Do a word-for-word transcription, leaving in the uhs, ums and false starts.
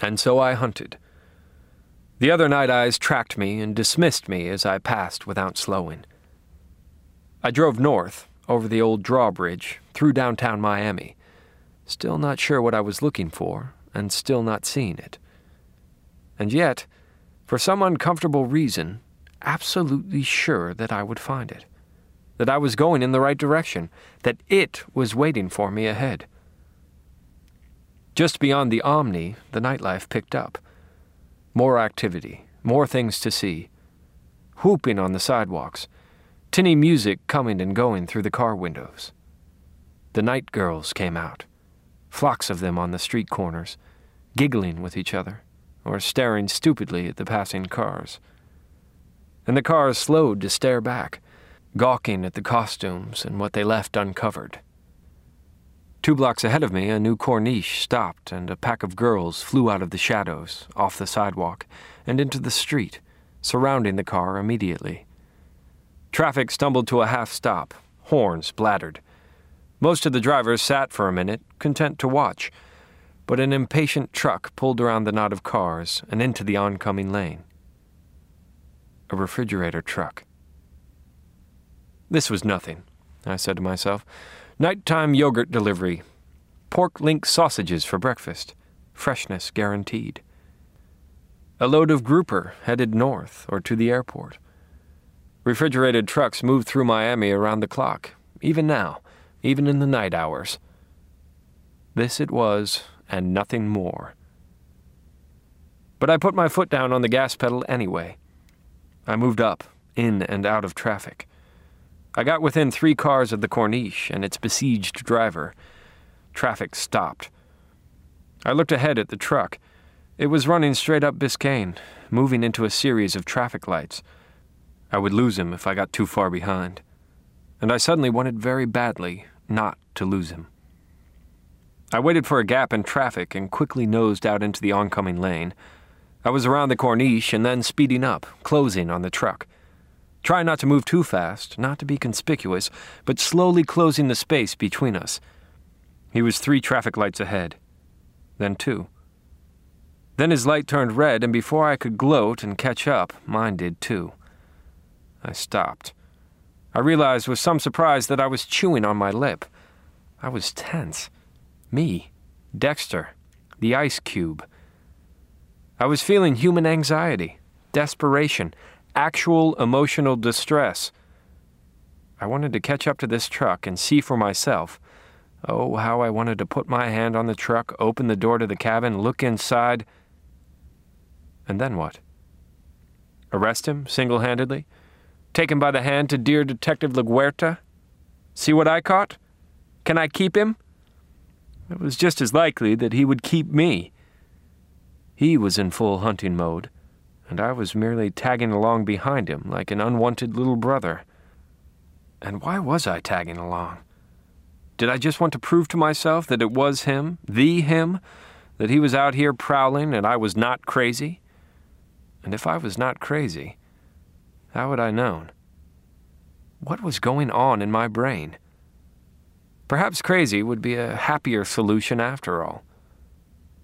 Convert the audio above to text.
And so I hunted. The other night eyes tracked me and dismissed me as I passed without slowing. I drove north, over the old drawbridge, through downtown Miami, still not sure what I was looking for, and still not seeing it. And yet, for some uncomfortable reason, absolutely sure that I would find it, that I was going in the right direction, that it was waiting for me ahead. Just beyond the Omni, the nightlife picked up. More activity, more things to see. Whooping on the sidewalks, tinny music coming and going through the car windows. The night girls came out, flocks of them on the street corners, giggling with each other, or staring stupidly at the passing cars. And the cars slowed to stare back, gawking at the costumes and what they left uncovered. Two blocks ahead of me, a new Corniche stopped, and a pack of girls flew out of the shadows, off the sidewalk, and into the street, surrounding the car immediately. Traffic stumbled to a half-stop, horns blattered. Most of the drivers sat for a minute, content to watch, but an impatient truck pulled around the knot of cars and into the oncoming lane. A refrigerator truck. This was nothing, I said to myself. Nighttime yogurt delivery. Pork link sausages for breakfast. Freshness guaranteed. A load of grouper headed north or to the airport. Refrigerated trucks moved through Miami around the clock, even now, even in the night hours. This it was, and nothing more. But I put my foot down on the gas pedal anyway. I moved up, in and out of traffic. I got within three cars of the Corniche and its besieged driver. Traffic stopped. I looked ahead at the truck. It was running straight up Biscayne, moving into a series of traffic lights. I would lose him if I got too far behind. And I suddenly wanted very badly not to lose him. I waited for a gap in traffic and quickly nosed out into the oncoming lane. I was around the Corniche and then speeding up, closing on the truck. Trying not to move too fast, not to be conspicuous, but slowly closing the space between us. He was three traffic lights ahead. Then two. Then his light turned red, and before I could gloat and catch up, mine did too. I stopped. I realized with some surprise that I was chewing on my lip. I was tense. Me, Dexter, the ice cube. I was feeling human anxiety, desperation, actual emotional distress. I wanted to catch up to this truck and see for myself. Oh, how I wanted to put my hand on the truck, open the door to the cabin, look inside. And then what? Arrest him single-handedly? Take him by the hand to dear Detective LaGuerta? See what I caught? Can I keep him? It was just as likely that he would keep me. He was in full hunting mode, and I was merely tagging along behind him like an unwanted little brother. And why was I tagging along? Did I just want to prove to myself that it was him, the him, that he was out here prowling and I was not crazy? And if I was not crazy, how had I known? What was going on in my brain? Perhaps crazy would be a happier solution after all.